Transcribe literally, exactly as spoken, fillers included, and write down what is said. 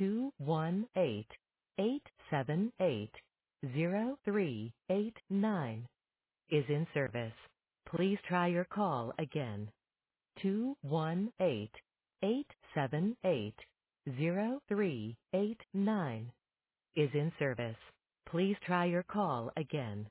two one eight, eight seven eight, zero three eight nine is in service. Please try your call again. two one eight, eight seven eight, zero three eight nine is in service. Please try your call again.